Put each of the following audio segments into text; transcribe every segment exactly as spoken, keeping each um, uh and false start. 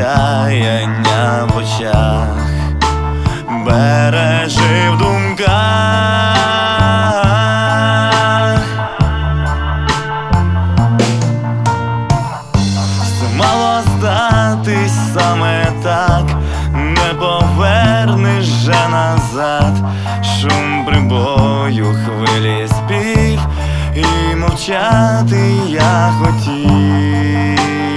розкаяння в очах, бережи в думках. Все мало статись саме так, не повернеш же назад. Шум прибою, хвилі, спів, і мовчати я хотів.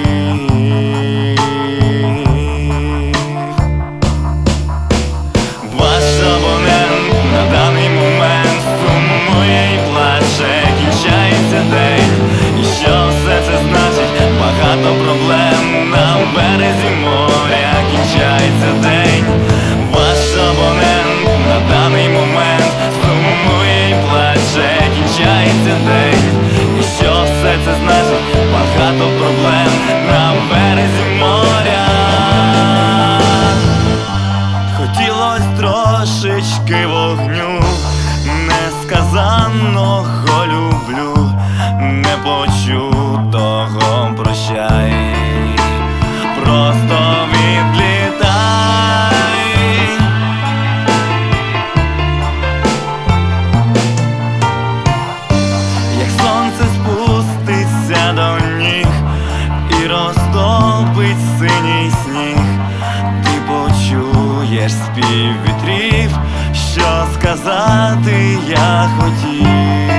Ваш абонент на даний момент сумує і плаче, кінчається день. І що все це значить? Багато проблем на березі моря, кінчається день. Ваш абонент на даний момент сумує і плаче, кінчається день. І що все це значить? Багато проблем на березі моря. Хотілось трошечки вогню, несказаного люблю, непочутого прощай, просто відлітай. Як сонце спуститься до ніг і розтопить синій сніг, ти почуєш спів вітрів, що сказати я хотів.